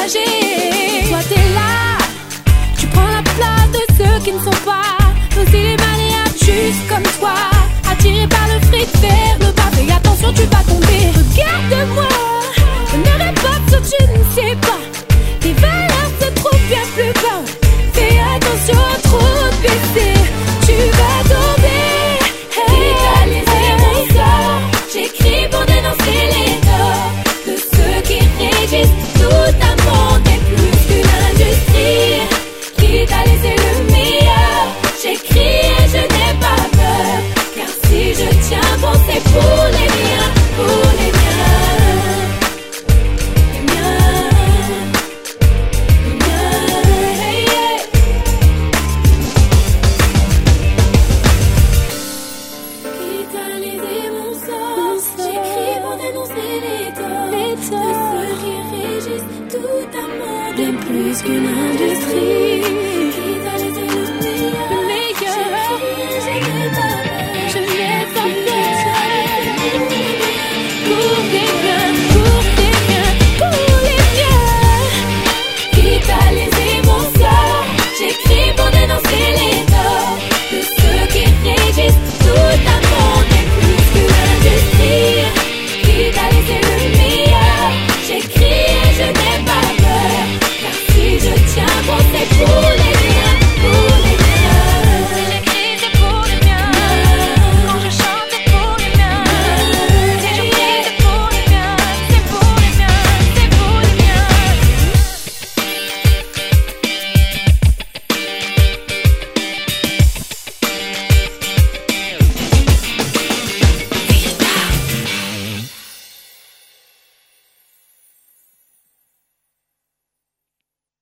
partager. Toi t'es là, tu prends la place de ceux qui ne sont pas aussi les malléables juste comme toi, attiré par le fric vers le bas. Fais attention, tu vas tomber. Regarde-moi, ne rêve pas ce que tu ne sais pas. Tes valeurs se trouvent bien plus bas. Fais attention, trop baisser, tu vas tomber. Vitaliser mon sort, j'écris pour dénoncer les torts de ceux qui régissent tout un monde et plus qu'une industrie. Vitaliser le meilleur, j'écris et je n'ai pas peur, car si je tiens bon c'est pour les miens, pour les miens. Plus qu'une industrie.